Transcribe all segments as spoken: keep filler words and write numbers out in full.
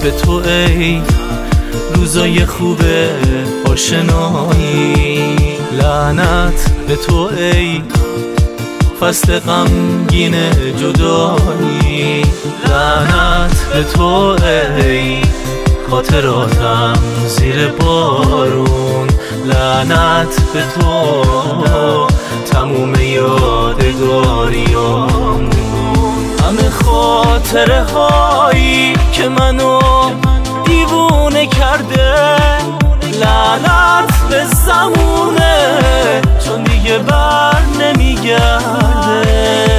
به تو ای روزای خوب آشنایی، لعنت به تو ای فصل غمگین جدایی، لعنت به تو ای خاطراتم زیر بارون، لعنت به تو تموم یادگاریامون، همه خاطره هایی که منو دیوونه کرده، لعنت به زمونه چون دیگه بر نمیگرده.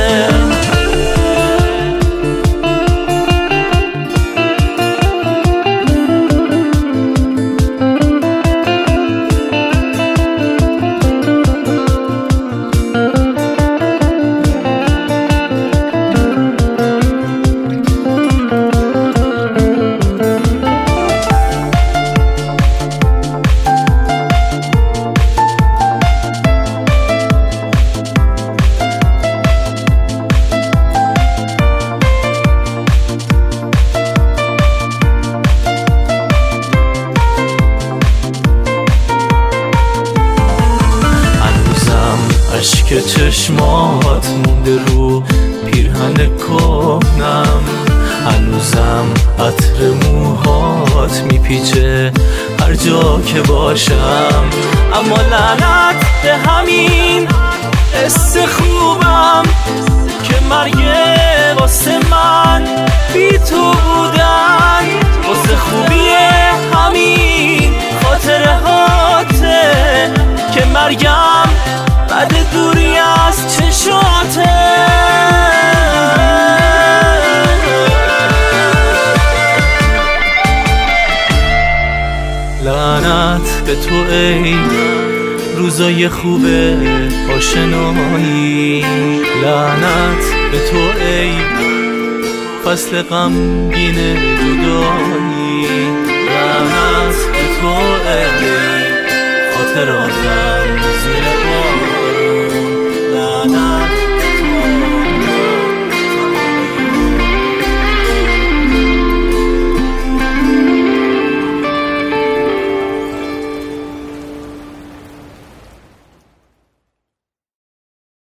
عشق چشمات مونده رو پیرهن کهنم، هنوزم عطر موهات میپیچه هر جا که باشم، اما لعنت به همین حس خوبم که مرگ واسه من بی تو بودن، واسه خوبی همین خاطره هاته که مرگم بعد دوری از چشاته. لعنت به تو ای روزای خوب آشنایی، لعنت به تو ای فصل غمگین جدایی، لعنت به تو ای خاطراتم زیر